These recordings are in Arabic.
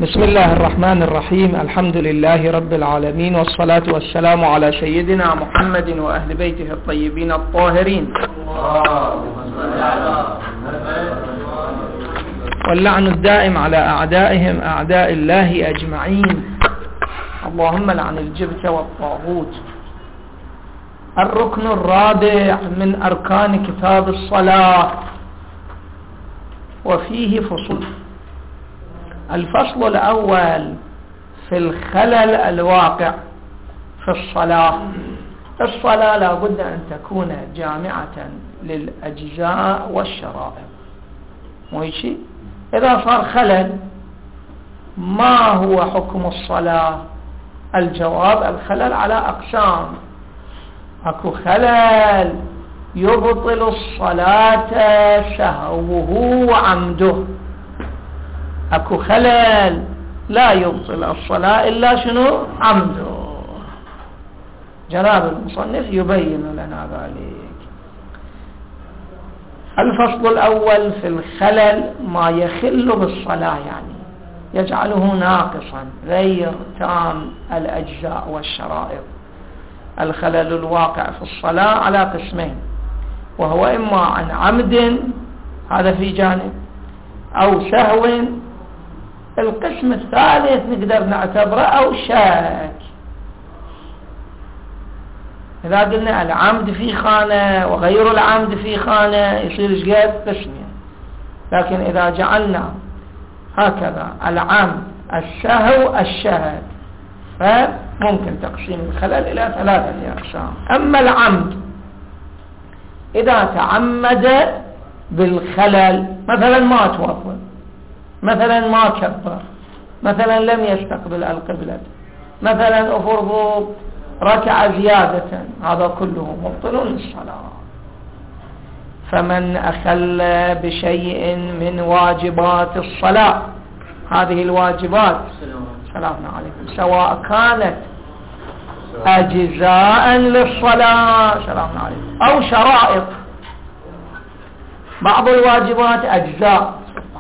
بسم الله الرحمن الرحيم. الحمد لله رب العالمين، والصلاة والسلام على سيدنا محمد وأهل بيته الطيبين الطاهرين، واللعن الدائم على أعدائهم أعداء الله أجمعين. اللهم لعن الجبت والطاغوت. الركن الرابع من أركان كتاب الصلاة، وفيه فصول. الفصل الأول في الخلل الواقع في الصلاة. الصلاة لا بد أن تكون جامعة للأجزاء والشرائط. ماشي؟ إذا صار خلل، ما هو حكم الصلاة؟ الجواب: الخلل على أقسام. أكو خلل يبطل الصلاة سهوه وعمده، أكو خلل لا يبطل الصلاة إلا شنو؟ عمده. جناب المصنف يبين لنا ذلك. الفصل الأول في الخلل، ما يخل بالصلاة، يعني يجعله ناقصا غير تام الأجزاء والشرائط. الخلل الواقع في الصلاة على قسمين، وهو إما عن عمد، هذا في جانب، أو سهو. القسم الثالث نقدر نعتبره أو شك. إذا قلنا العمد في خانة وغير العمد في خانة يصير شقد قسمين، لكن إذا جعلنا هكذا العمد السهو الشهد، فممكن تقسيم الخلل إلى 3 أقسام. أما العمد إذا تعمد بالخلل، مثلا ما توضأ، مثلا ما كبر، مثلا لم يستقبل القبلة، مثلا أفرض ركع زيادة، هذا كله مبطل للصلاة. فمن أخل بشيء من واجبات الصلاة، هذه الواجبات سلام عليكم، سواء كانت أجزاء للصلاة سلام عليكم أو شرائط. بعض الواجبات أجزاء،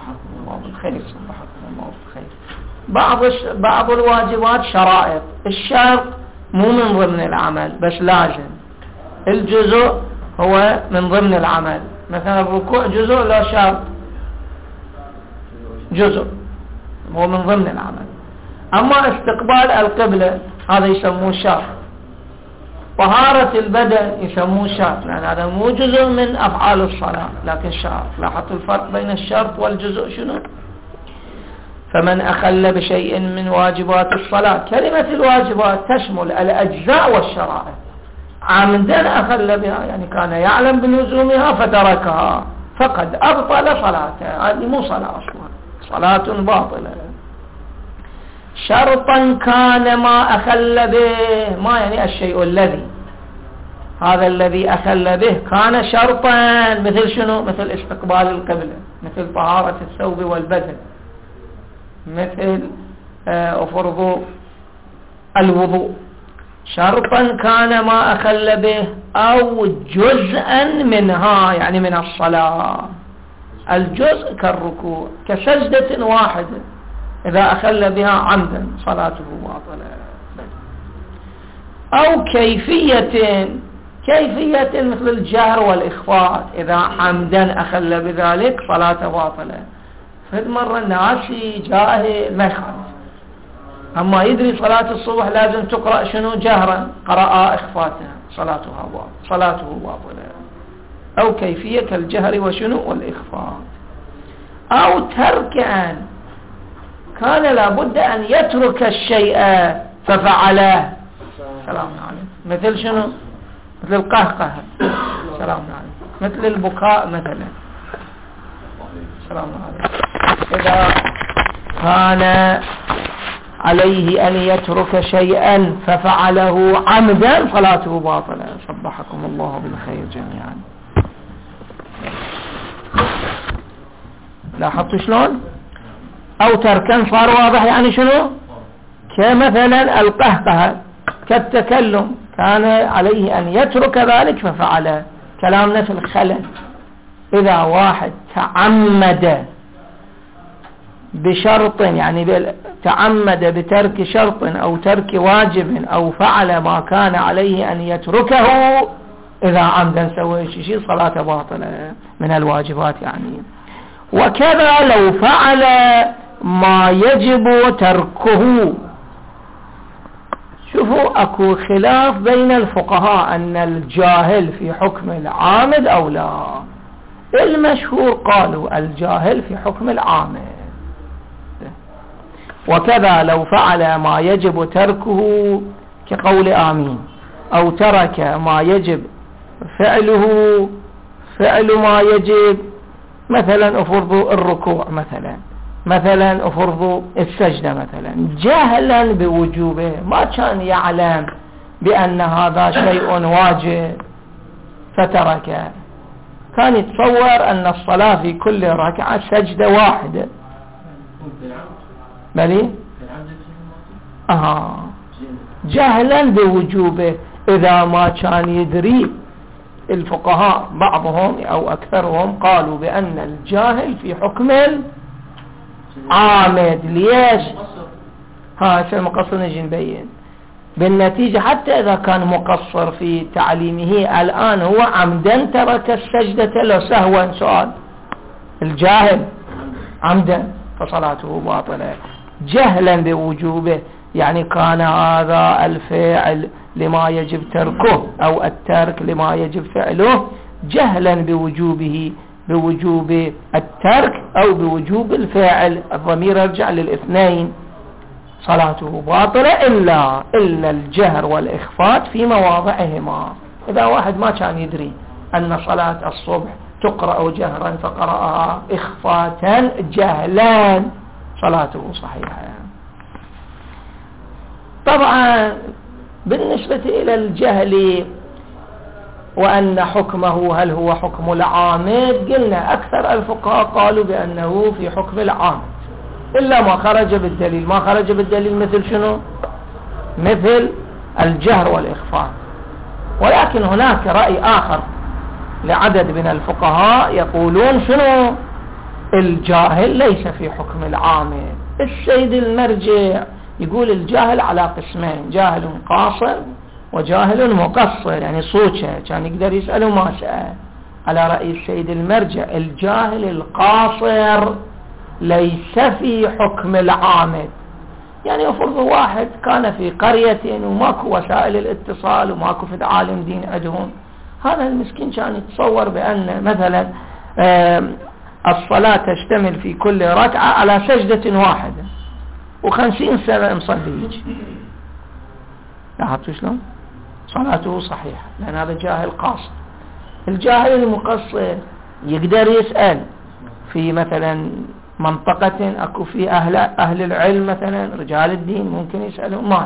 بعض الواجبات شرائط. الشرط مو من ضمن العمل بس لازم، الجزء هو من ضمن العمل. مثلا الركوع جزء لا شرط، جزء هو من ضمن العمل. أما استقبال القبلة هذا يسموه شرط. طهارة البدن يسموه شرط، لأن هذا مو جزء من أفعال الصلاة لكن شرط. لاحظوا الفرق بين الشرط والجزء شنو؟ فمن أخل بشيء من واجبات الصلاة، كلمة الواجبات تشمل الأجزاء والشرائط. عمدا أخل بها، يعني كان يعلم بلزومها فتركها، فقد أبطل صلاته. هذه مو صلاة أصلا، صلاة باطلة. شرطا كان ما أخل به، ما يعني الشيء الذي، هذا الذي أخل به كان شرطا، مثل شنو؟ مثل استقبال القبلة، مثل طهارة الثوب والبدن، مثل أفرض الوضوء. شرطا كان ما أخل به أو جزءا منها، يعني من الصلاة. الجزء كالركوع، كسجدة واحدة إذا أخل بها عمدا صلاته باطلة. أو كيفية مثل الجهر والإخفاء، إذا عمدا أخل بذلك صلاته باطلة. فهذه مرة ناسي جاهل ما يخالف، أما يدري صلاة الصبح لازم تقرأ شنو؟ جهرا، قرأ إخفاتها، صلاته باطلة. أو كيفية كالجهر وشنو؟ والإخفاء. أو تركا، كان لابد أن يترك الشيء ففعله سلام عليكم، مثل شنو؟ مثل القهقه سلام عليكم، مثل البكاء مثلا سلام عليكم. إذا كان عليه أن يترك شيئا ففعله عمدا صلاته باطلة. صبحكم الله بالخير جميعا. لاحظتوا شلون؟ أو تركا صار واضح، يعني شنو؟ كمثلا القهقه كالتكلم، كان عليه أن يترك ذلك ففعله. كلامنا في الخلل، إذا واحد تعمد بشرط يعني تعمد بترك شرط أو ترك واجب أو فعل ما كان عليه أن يتركه إذا عمدا سوى شيء صلاة باطلة من الواجبات يعني. وكذا لو فعل ما يجب تركه. شوفوا أكو خلاف بين الفقهاء أن الجاهل في حكم العامد أو لا. المشهور قالوا الجاهل في حكم العامد. وكذا لو فعل ما يجب تركه كقول آمين، أو ترك ما يجب فعله فعل ما يجب، مثلا أفرض الركوع مثلا أفرض السجدة مثلا، جهلا بوجوبه، ما كان يعلم بأن هذا شيء واجب فتركه، كان يتصور أن الصلاة في كل ركعة سجدة واحدة. بلي جهلا بوجوبه. إذا ما كان يدري، الفقهاء بعضهم أو أكثرهم قالوا بأن الجاهل في حكم العامد. ليش؟ شيء مقصر نجي نبين بالنتيجة. حتى إذا كان مقصر في تعليمه الآن هو عمدا ترك السجدة لو سهوا، سؤال الجاهل عمدا فصلاته باطلة جهلا بوجوبه، يعني كان هذا الفعل لما يجب تركه أو الترك لما يجب فعله جهلا بوجوبه، بوجوب الترك أو بوجوب الفعل، الضمير يرجع للاثنين، صلاته باطلة إلا الجهر والإخفات في مواضعهما. إذا واحد ما كان يدري أن صلاة الصبح تقرأ جهرا فقرأها إخفاتا جهلا صلاته صحيحة. طبعا بالنسبة إلى الجهل وأن حكمه هل هو حكم العامد، قلنا أكثر الفقهاء قالوا بأنه في حكم العامد إلا ما خرج بالدليل. ما خرج بالدليل مثل شنو؟ مثل الجهر والإخفاء. ولكن هناك رأي آخر لعدد من الفقهاء يقولون شنو؟ الجاهل ليس في حكم العامد. السيد المرجع يقول الجاهل على قسمين، جاهل قاصر وجاهل مقصر، يعني صوته كان يقدر يسأله ما سأل. على رأي السيد المرجع الجاهل القاصر ليس في حكم العامد. يعني أفرض واحد كان في قرية وماكو وسائل الاتصال وماكو في عالم دين عندهم، هذا المسكين كان يتصور بأن مثلا الصلاة تشتمل في كل ركعة على سجدة واحدة و50 سنة مصلي يجي، لاحظتوا شلون؟ صلاته صحيحة، لأن هذا جاهل قاصر. الجاهل المقصر يقدر يسأل في مثلا منطقة أكو في أهل العلم مثلا رجال الدين، ممكن يسألوا ما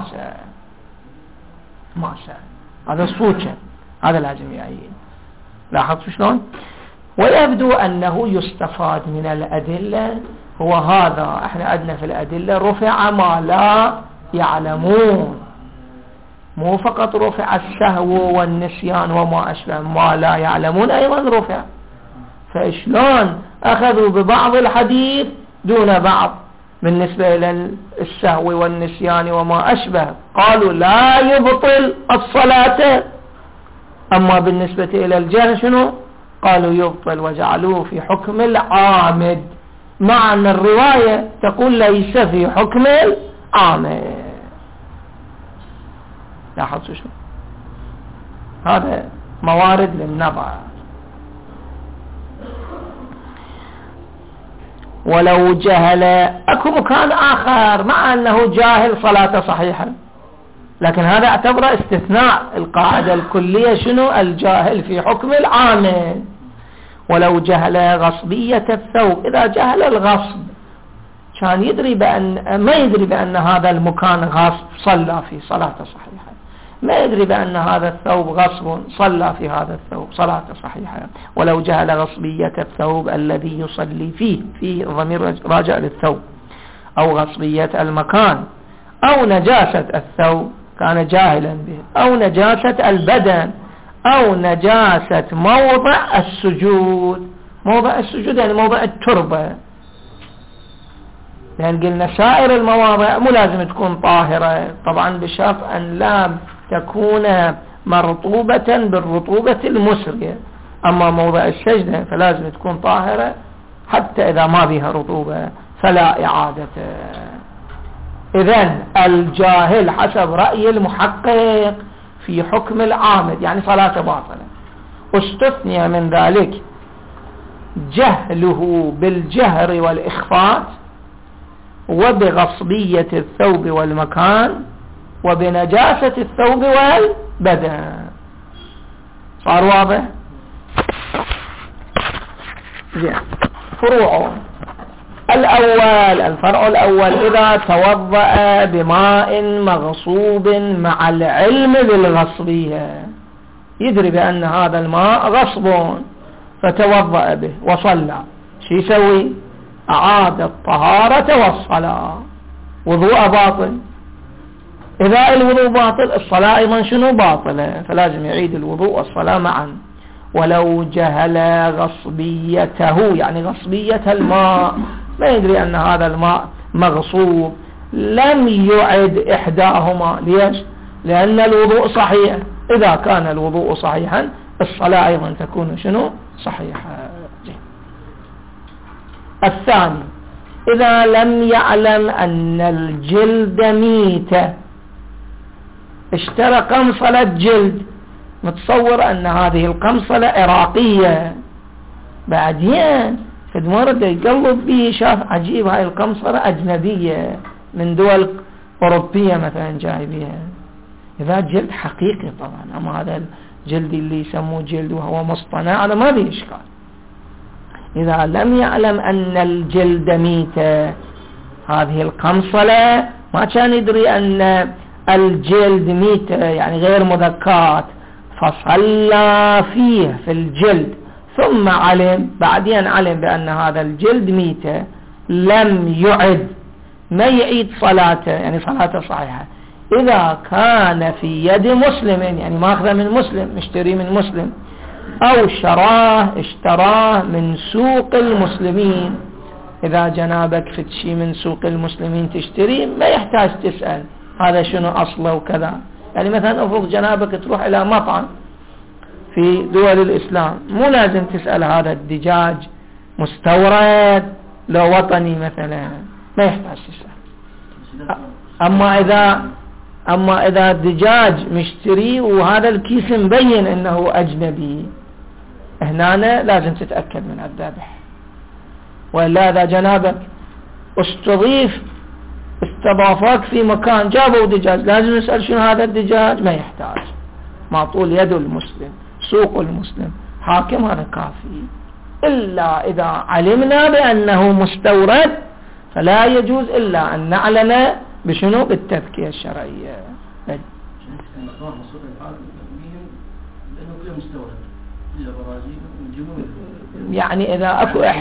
سأل هذا الصوت، هذا لازم يعين. لاحظتوا شلون؟ ويبدو أنه يستفاد من الأدلة هو هذا. احنا عندنا في الأدلة رفع ما لا يعلمون، مو فقط رفع السهو والنسيان وما أشبه، ما لا يعلمون أيضا رفع. فإشلون أخذوا ببعض الحديث دون بعض بالنسبة إلى السهو والنسيان وما أشبه، قالوا لا يبطل الصلاة، أما بالنسبة إلى الجهل شنو؟ قالوا يبطل، وجعلوه في حكم العامد، مع أن الرواية تقول ليس في حكم العامد. لاحظوا شو هذا؟ موارد للنظر. ولو جهل، اكو مكان آخر مع أنه جاهل صلاة صحيحة، لكن هذا اعتبر استثناء. القاعدة الكلية شنو؟ الجاهل في حكم العامل. ولو جهل غصبية الثوب، إذا جهل الغصب كان يدري ما يدري بأن هذا المكان غصب صلى في صلاة صحيحة، ما يدري بأن هذا الثوب غصب صلى في هذا الثوب صلاة صحيحة. ولو جهل غصبية الثوب الذي يصلي فيه ضمير راجع للثوب، أو غصبية المكان، أو نجاسة الثوب كان جاهلا به، أو نجاسة البدن، أو نجاسة موضع السجود. موضع السجود يعني موضع التربة، لأن قلنا سائر المواضع مو لازم تكون طاهرة، طبعا بشرط أن لا تكون مرطوبة بالرطوبة المسرية. أما موضع السجدة فلازم تكون طاهرة، حتى إذا ما بها رطوبة فلا إعادة. إذن الجاهل حسب رأي المحقق في حكم العامد يعني صلاة باطلة، واستثني من ذلك جهله بالجهر والإخفاء وبغصبية الثوب والمكان وبنجاسة الثوب والبدن. صار واضح؟ زين. فروع الأول، الفرع الأول: إذا توضأ بماء مغصوب مع العلم بالغصبية، يدري بأن هذا الماء غصب فتوضأ به وصلى، شو يسوي؟ أعاد الطهارة والصلاة، وضوء باطل. إذا الوضوء باطل الصلاة أيضا شنو؟ باطلة، فلازم يعيد الوضوء والصلاة معا. ولو جهل غصبيته يعني غصبية الماء، ما يدري أن هذا الماء مغصوب، لم يعد إحداهما. ليش؟ لأن الوضوء صحيح، إذا كان الوضوء صحيحا الصلاة أيضا تكون شنو؟ صحيحة. الثاني: إذا لم يعلم أن الجلد ميتة، اشترى قمصلة جلد، متصور أن هذه القمصلة عراقية، بعدين في المرض يقلب به شاف عجيب هاي القمصلة أجنبية من دول أوروبية مثلا جايبيها، إذا جلد حقيقي طبعا. أما هذا الجلد اللي يسموه جلد وهو مصطنع هذا ما به إشكال. إذا لم يعلم أن الجلد ميتة، هذه القمصلة ما كان يدري أن الجلد ميتة يعني غير مذكات، فصلى فيه في الجلد ثم علم، بعدين علم بأن هذا الجلد ميتة، لم يعد، ما يعيد صلاته يعني صلاته صحيحة. إذا كان في يد مسلم يعني ماخذه من مسلم، مشتري من مسلم، أو اشتراه من سوق المسلمين. إذا جنابك فتشي من سوق المسلمين تشتري، ما يحتاج تسأل هذا شنو أصله وكذا. يعني مثلا أفرض جنابك تروح إلى مطعم في دول الإسلام، مو لازم تسأل هذا الدجاج مستورد لو وطني مثلا، ما يحتاج تسأل. أما إذا الدجاج مشتري وهذا الكيس مبين إنه أجنبي، هنا لازم تتأكد من الذبح. وإلا إذا جنابك استضافك في مكان جابوا دجاج، لازم نسأل شنو هذا الدجاج؟ ما يحتاج، معطول يد المسلم، سوق المسلم، حاكم، هذا كافي. إلا إذا علمنا بأنه مستورد فلا يجوز إلا أن نعلم بشنو؟ بالتذكية الشرعية. يعني إذا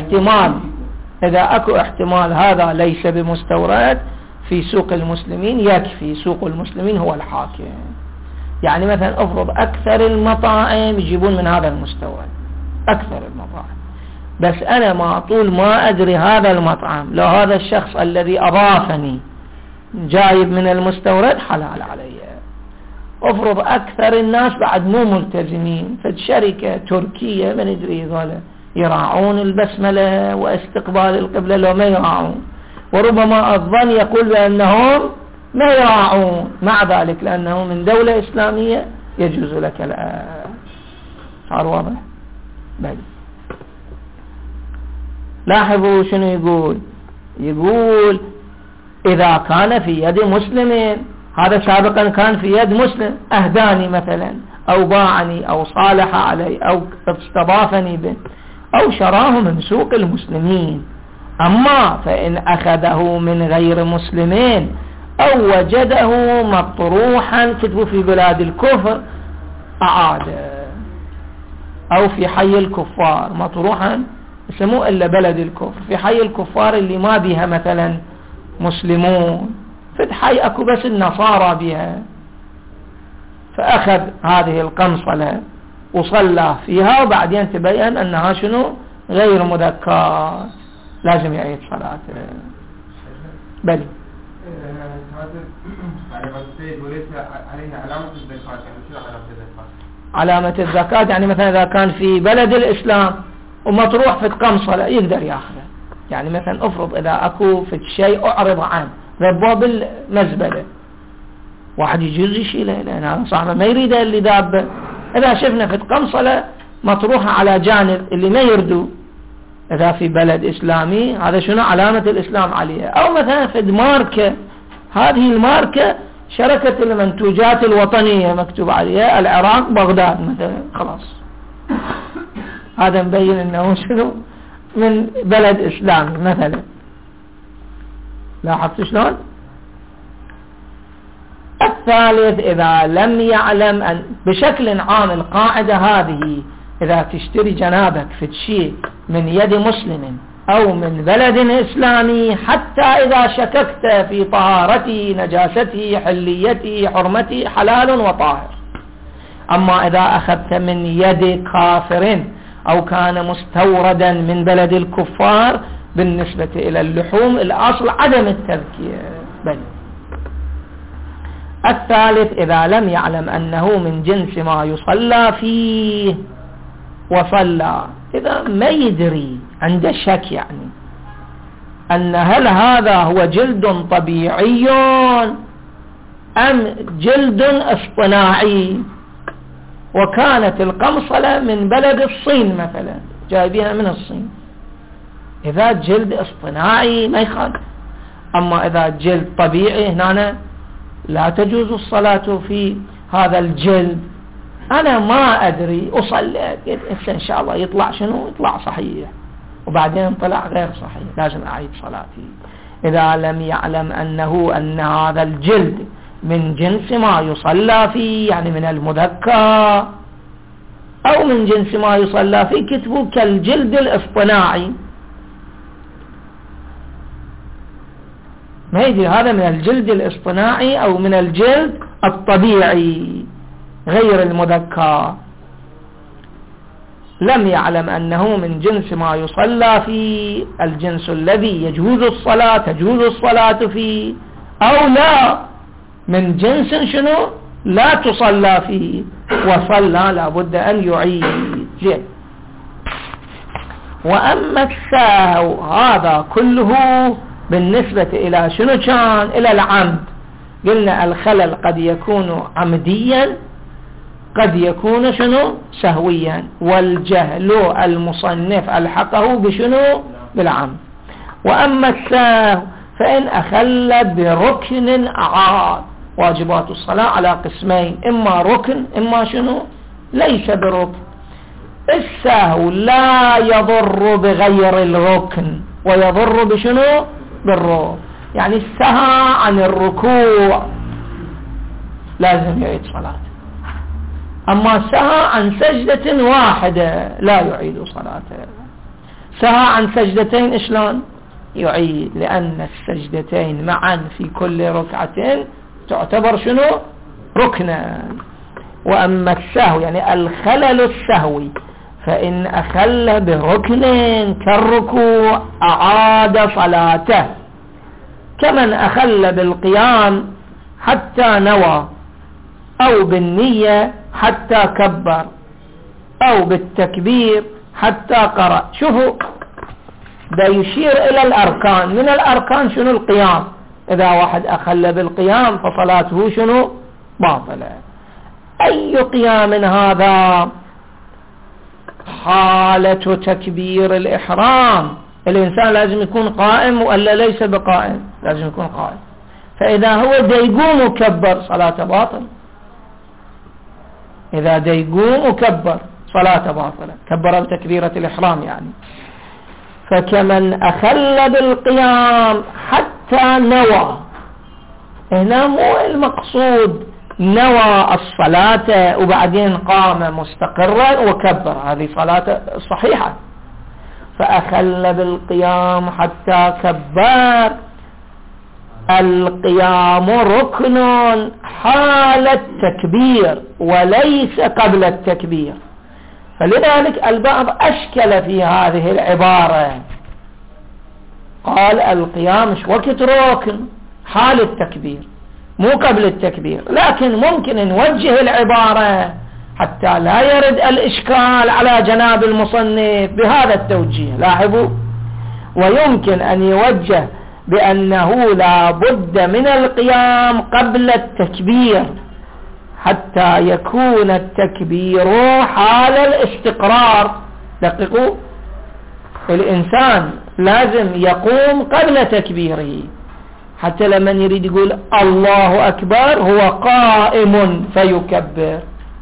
أكو احتمال هذا ليس بمستورد في سوق المسلمين يكفي، سوق المسلمين هو الحاكم. يعني مثلا أفرض أكثر المطاعم يجيبون من هذا المستورد، أكثر المطاعم، بس أنا معطول ما أدري هذا المطعم، لو هذا الشخص الذي أضافني جايب من المستورد حلال علي. أفرض أكثر الناس بعد مو ملتزمين، فالشركة تركية ما ندري ذولا يراعون البسملة واستقبال القبلة لو ما يراعون، وربما الظن يقول بأنهم ما يراعون، مع ذلك لأنه من دولة إسلامية يجوز لك الآن. صار واضح؟ بل لاحظوا شنو يقول إذا كان في يد مسلم، هذا سابقا كان في يد مسلم، أهداني مثلا أو باعني أو صالح علي أو استضافني به أو شراه من سوق المسلمين. أما فإن أخذه من غير مسلمين أو وجده مطروحا كتبه في بلاد الكفر أعاد، أو في حي الكفار، مطروحا يسموه إلا بلد الكفر، في حي الكفار اللي ما بيها مثلا مسلمون، في حي أكو بس النصارى بها، فأخذ هذه القنصلة وصلى فيها، وبعدين تبين أنها شنو؟ غير مذكات، لازم يعيد صلاته. بل علامة الزكاة يعني مثلا إذا كان في بلد الإسلام ومطروح في قمصلة يقدر يأخذه. يعني مثلا افرض إذا أكو في شيء أعرض عنه ذباب المزبلة واحد يجوز يشيله لأن هذا صاحبه ما يريده اللي دابه. إذا شفنا في قمصلة مطروحة على جانب اللي ما يردو إذا في بلد إسلامي هذا شنو علامة الإسلام عليها. أو مثلا في ماركة هذه الماركة شركة المنتوجات الوطنية مكتوب عليها العراق بغداد مثلا خلاص هذا مبين انه شنو من بلد اسلامي مثلا. لاحظت شلون؟ الثالث إذا لم يعلم أن بشكل عام القاعدة هذه إذا تشتري جنابك في شيء من يد مسلم أو من بلد إسلامي حتى إذا شككت في طهارته نجاسته حليته حرمته حلال وطاهر. أما إذا أخذت من يد كافر أو كان مستوردا من بلد الكفار بالنسبة إلى اللحوم الأصل عدم التذكير. بل الثالث إذا لم يعلم أنه من جنس ما يصلى فيه وصلى، إذا ما يدري عنده شك يعني أن هل هذا هو جلد طبيعي أم جلد اصطناعي، وكانت القمصلة من بلد الصين مثلا جايبيها من الصين، إذا جلد اصطناعي ما يخالف. أما إذا جلد طبيعي هنا لا تجوز الصلاة في هذا الجلد. أنا ما أدري أصلي إن شاء الله يطلع شنو يطلع صحيح وبعدين طلع غير صحيح لازم أعيد صلاتي. إذا لم يعلم أن هذا الجلد من جنس ما يصلى فيه يعني من المذكى أو من جنس ما يصلى فيه كتبه كالجلد الاصطناعي، ما يدري هذا من الجلد الاصطناعي أو من الجلد الطبيعي غير المذكى. لم يعلم أنه من جنس ما يصلى فيه الجنس الذي يجوز الصلاة تجوز الصلاة فيه، أو لا من جنس شنو لا تصلى فيه وصلى لابد أن يعيد. وأما السهو هذا كله بالنسبة إلى شنو كان إلى العمد. قلنا الخلل قد يكون عمديا قد يكون شنو سهويا، والجهل المصنف ألحقه بشنو بالعمد. وأما السهو فإن أخل بركن أعاد. واجبات الصلاة على قسمين، إما ركن إما شنو ليس بركن. السهو لا يضر بغير الركن ويضر بشنو بالركن، يعني السهى عن الركوع لازم يعيد صلاته، أما سهى عن سجدة واحدة لا يعيد صلاته. سهى عن سجدتين إشلون يعيد؟ لأن السجدتين معا في كل ركعة تعتبر شنو ركنا. وأما السهو يعني الخلل السهوي فإن أخل بركن كالركوع أعاد صلاته، كمن أخل بالقيام حتى نوى أو بالنية حتى كبر أو بالتكبير حتى قرأ. شوفوا ده يشير إلى الأركان. من الأركان شنو القيام، إذا واحد أخل بالقيام فصلاته شنو باطلة. أي قيام هذا؟ حالة تكبير الإحرام. الإنسان لازم يكون قائم ولا ليس بقائم؟ لازم يكون قائم. فإذا هو يقوم وكبر صلاة باطل، إذا يقوم وكبر صلاة باطلة، كبر بتكبيرة الإحرام يعني. فكمن أخل بالقيام حتى نوى، هنا مو المقصود نوى الصلاة وبعدين قام مستقرا وكبر، هذه صلاة صحيحة. فأخل بالقيام حتى كبر، القيام ركن حال التكبير وليس قبل التكبير. فلذلك البعض أشكل في هذه العبارة، قال القيام مش وقت ركن، حال التكبير مو قبل التكبير، لكن ممكن نوجه العبارة حتى لا يرد الإشكال على جناب المصنف بهذا التوجيه. لاحظوا، ويمكن أن يوجه بأنه لا بد من القيام قبل التكبير حتى يكون التكبير حال الاستقرار. دققوا، الإنسان لازم يقوم قبل تكبيره، حتى لما يريد يقول الله أكبر هو قائم فيكبر.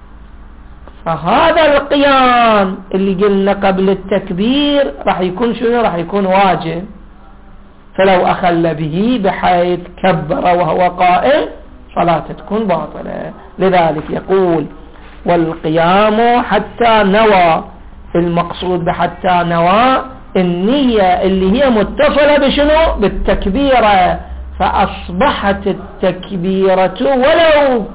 فهذا القيام اللي قلنا قبل التكبير راح يكون شنو؟ راح يكون واجب. فلو أخل به بحيث كبر وهو قائم صلاته تكون باطلة. لذلك يقول والقيام حتى نوى. المقصود بحتى نوى النية اللي هي متصلة بشنو؟ بالتكبيرة، فأصبحت التكبيرة ولو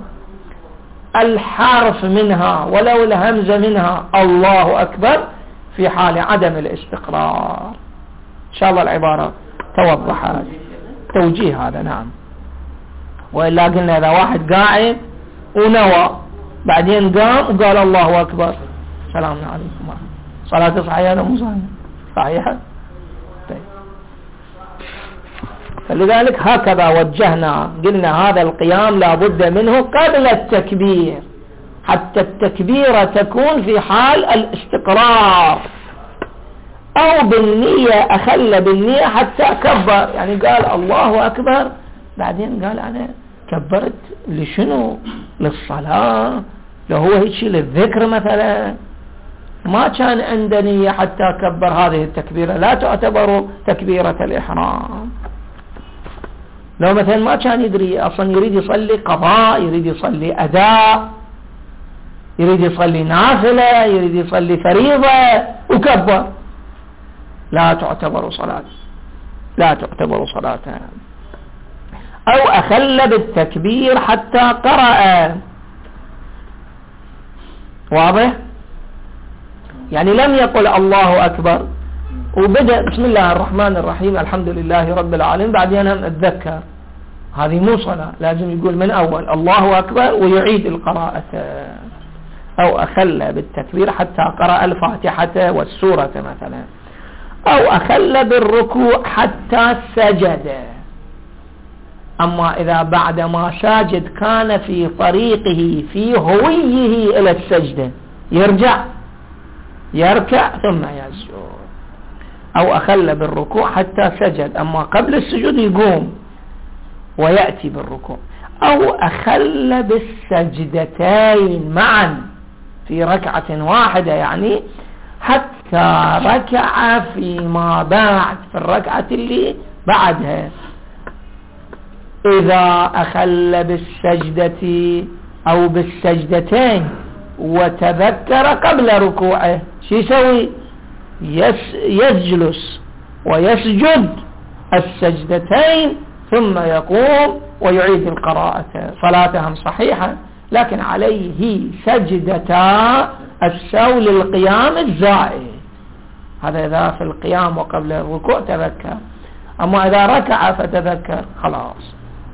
الحرف منها ولو الهمزة منها الله أكبر في حال عدم الاستقرار. إن شاء الله العبارة توضحت. توجيه هذا نعم. وإلا قلنا إذا واحد قاعد ونوى بعدين قام وقال الله أكبر سلام عليكم، صلاة صحيحة ولا مو صحيحة؟ طيب. فلذلك هكذا وجهنا، قلنا هذا القيام لا بد منه قبل التكبير حتى التكبيرة تكون في حال الاستقرار، أو بالنية أخل بالنية حتى كبر، يعني قال الله أكبر بعدين قال أنا كبرت لشنو؟ للصلاة، لو هو هيك للذكر مثلا، ما كان عنده نية حتى كبر. هذه التكبيرة لا تعتبر تكبيرة الإحرام. لو مثلا ما كان يدري أصلا يريد يصلي قضاء، يريد يصلي أداء، يريد يصلي نافلة، يريد يصلي فريضة وكبر، لا تعتبر صلاة، لا تعتبر صلاة. أو أخل بالتكبير حتى قرأ. واضح؟ يعني لم يقل الله أكبر وبدأ بسم الله الرحمن الرحيم الحمد لله رب العالمين بعدين هم أتذكر، هذه مو صلاة، لازم يقول من أول الله أكبر ويعيد القراءة. أو أخل بالتكبير حتى قرأ الفاتحة والسورة مثلا. أو أخل بالركوع حتى سجد. أما إذا بعد ما ساجد كان في طريقه في هويه إلى السجدة يركع ثم يسجد. أو أخل بالركوع حتى سجد، أما قبل السجود يقوم ويأتي بالركوع. أو أخل بالسجدتين معا في ركعة واحدة، يعني حتى ركع فيما بعد في الركعة اللي بعدها. إذا أخل بالسجدة أو بالسجدتين وتذكر قبل ركوعه شو يسوي؟ يجلس ويسجد السجدتين ثم يقوم ويعيد القراءة. صلاتهم صحيحة، لكن عليه سجدتا السهو للقيام الزائد. هذا إذا في القيام وقبل الركوع تذكر. أما إذا ركع فتذكر خلاص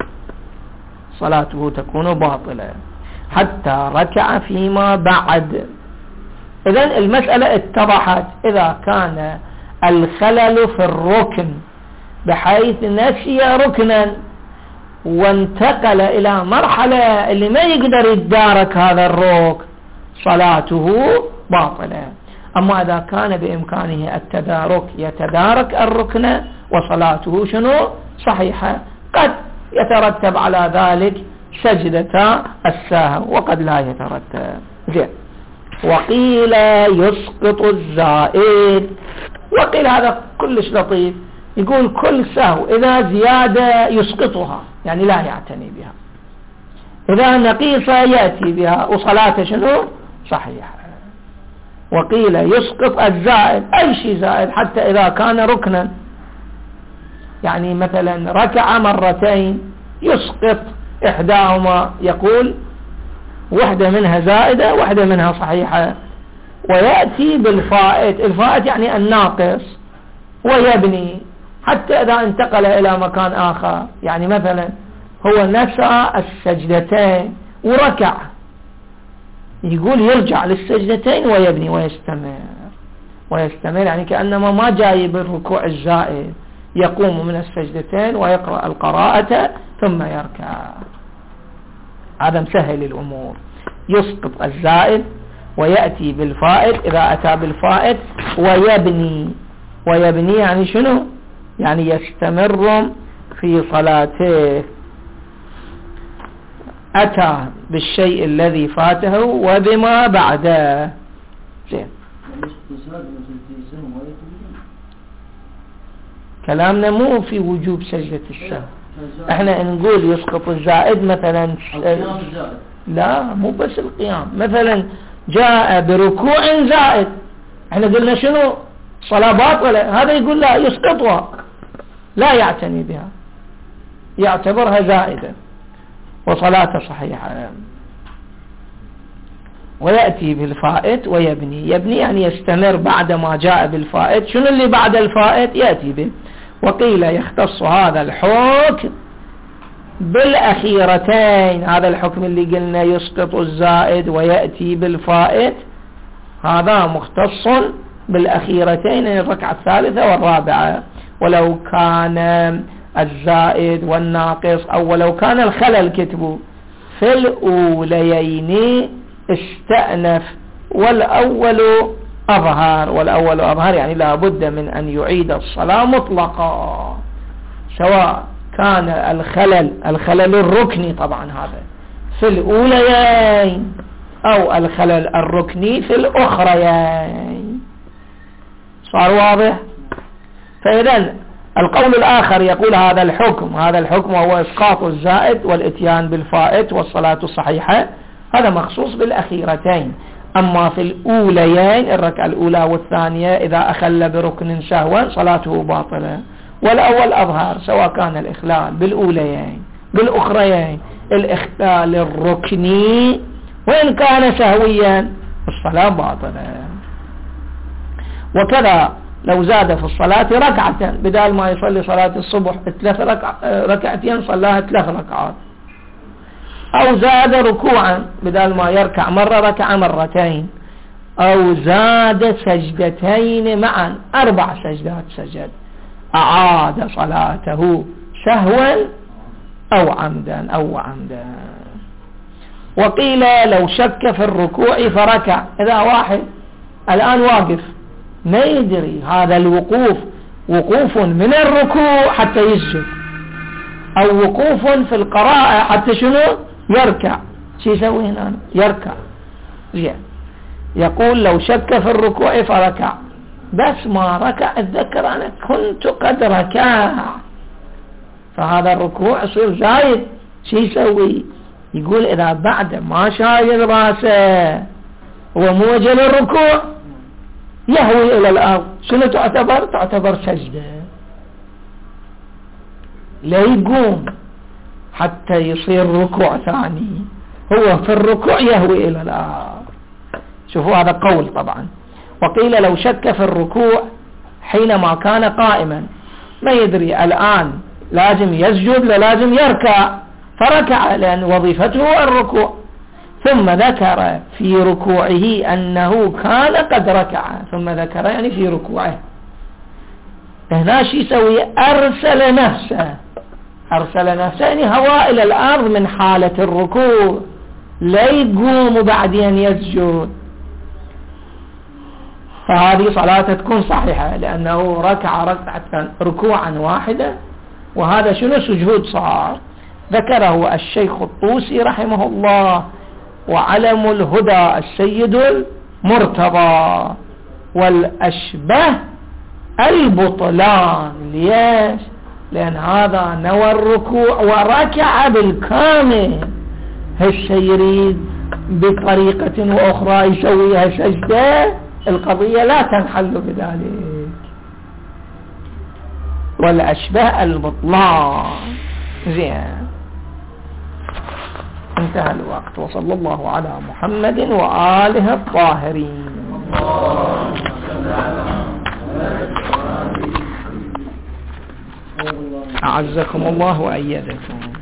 صلاته تكون باطلة حتى ركع فيما بعد. إذن المسألة اتضحت. إذا كان الخلل في الركن بحيث نسي ركنا وانتقل إلى مرحلة اللي ما يقدر يتدارك هذا الركن صلاته باطلة. أما إذا كان بإمكانه التدارك يتدارك الركن وصلاته شنو؟ صحيحة. قد يترتب على ذلك سجدة السهو وقد لا يترتب. زين. وقيل يسقط الزائد. وقيل هذا كلش لطيف، يقول كل سهو إذا زيادة يسقطها، يعني لا يعتني بها. إذا نقيصة يأتي بها وصلاته شنو؟ صحيحة. وقيل يسقط الزائد، أي شيء زائد حتى إذا كان ركنا، يعني مثلا ركع مرتين يسقط إحداهما، يقول واحدة منها زائدة واحدة منها صحيحة. ويأتي بالفائت، الفائت يعني الناقص، ويبني حتى إذا انتقل إلى مكان آخر، يعني مثلا هو نسى السجدتين وركع، يقول يرجع للسجدتين ويبني ويستمر، يعني كأنما ما جاي بالركوع الزائد، يقوم من السجدتين ويقرأ القراءة ثم يركع. هذا مسهل الأمور، يسقط الزائد ويأتي بالفائت، إذا أتى بالفائت ويبني يعني شنو؟ يعني يستمر في صلاته، أتى بالشيء الذي فاته وبما بعده. زين، كلامنا مو في وجوب سجدة السهو، احنا نقول يسقط الزائد مثلا، لا مو بس القيام، مثلا جاء بركوع زائد، احنا قلنا شنو؟ صلاة باطلة، هذا يقول لا يسقطها، لا يعتني بها، يعتبرها زائدة وصلاته صحيحة. ويأتي بالفائت ويبني، يعني يستمر بعد ما جاء بالفائت. شنو اللي بعد الفائت؟ يأتي به. وقيل يختص هذا الحكم بالأخيرتين، هذا الحكم اللي قلنا يسقط الزائد ويأتي بالفائت، هذا مختص بالأخيرتين، الركعة الثالثة والرابعة. ولو كان الزائد والناقص، أو ولو كان الخلل كتبوا في الأوليين استأنف، والأول أظهر، يعني لا بد من أن يعيد الصلاة مطلقا، سواء كان الخلل الركني طبعا هذا في الأوليين، أو الخلل الركني في الأخريين. صار واضح؟ فإذن القول الآخر يقول هذا الحكم وهو إسقاط الزائد والإتيان بالفائت والصلاة الصحيحة، هذا مخصوص بالأخيرتين. أما في الأوليين، الركعة الأولى والثانية، إذا أخل بركن سهوا صلاته باطلة. والأول أظهر، سواء كان الإخلال بالأوليين بالأخريين، الإخلال الركني وإن كان سهويا الصلاة باطلة. وكذا لو زاد في الصلاة ركعة، بدال ما يصلي صلاة الصبح 3 ركعتين صلاها 3 ركعات، أو زاد ركوعا، بدال ما يركع مرة ركع مرتين، أو زاد سجدتين معا 4 سجدات سجد، أعاد صلاته سهوا أو عمدا. وقيل لو شك في الركوع فركع، إذا واحد الآن واقف ما يدري هذا الوقوف وقوف من الركوع حتى يسجد، أو وقوف في القراءة حتى شنو؟ يركع، شو يسوي هنا؟ يركع. زين، يقول لو شك في الركوع فركع، بس ما ركع اتذكر أنا كنت قد ركع، فهذا الركوع يصير زايد، شو يسوي؟ يقول إذا بعد ما شايل راسه وموجه للركوع يهوي إلى الأرض، شنو تعتبر سجدة، لا يقوم حتى يصير ركوع ثاني، هو في الركوع يهوي إلى الأرض. شوفوا هذا قول طبعا. وقيل لو شك في الركوع حينما كان قائما، ما يدري الآن لازم يسجد لازم يركع، فركع لأن وظيفته الركوع، ثم ذكر في ركوعه أنه كان قد ركع، ثم ذكر يعني في ركوعه، هنا شو يسوي؟ أرسل نفسه يعني هواء إلى الأرض من حالة الركوع، لا يقوم بعدين يسجد، فهذه صلاة تكون صحيحة، لأنه ركع ركوعا واحدة، وهذا شنو؟ سجود صار. ذكره الشيخ الطوسي رحمه الله، وعلم الهدى السيد المرتضى، والأشبه البطلان. ليش؟ لأن هذا نوى الركوع وركع بالكامل، هالشيء يريد بطريقة أخرى يسويها سجدة، القضية لا تنحل بذلك. والأشبه البطلان. زين، انتهى الوقت، وصلى الله على محمد وآله الطاهرين. أعزكم الله وأيدكم.